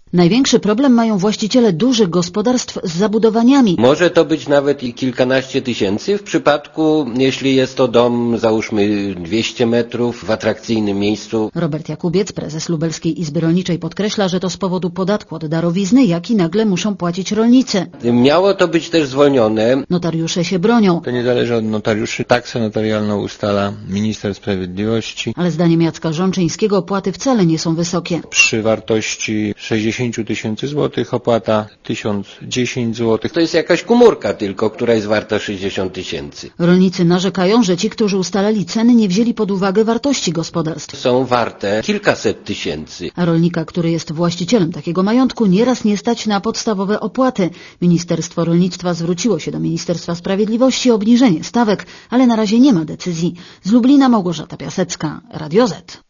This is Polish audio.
Największy problem mają właściciele dużych gospodarstw z zabudowaniami. Może to być nawet i kilkanaście tysięcy w przypadku, jeśli jest to dom, załóżmy 200 metrów w atrakcyjnym miejscu. Robert Jakubiec, prezes Lubelskiej Izby Rolniczej, podkreśla, że to z powodu podatku od darowizny, jaki nagle muszą płacić rolnicy. Miało to być też zwolnione. Notariusze się bronią. To nie zależy od notariuszy. Taksę notarialną ustala minister sprawiedliwości. Ale zdaniem Jacka Żonczyńskiego opłaty wcale nie są wysokie. Przy wartości 60 tysięcy złotych opłata 1010 złotych. To jest jakaś komórka tylko, która jest warta 60 tysięcy. Rolnicy narzekają, że ci, którzy ustalali ceny, nie wzięli pod uwagę wartości gospodarstw. Są warte kilkaset tysięcy. A rolnika, który jest właścicielem takiego majątku, nieraz nie stać na podstawowe opłaty. Ministerstwo Rolnictwa zwróciło się do Ministerstwa Sprawiedliwości o obniżenie stawek, ale na razie nie ma decyzji. Z Lublina Małgorzata Piasecka, Radio Z.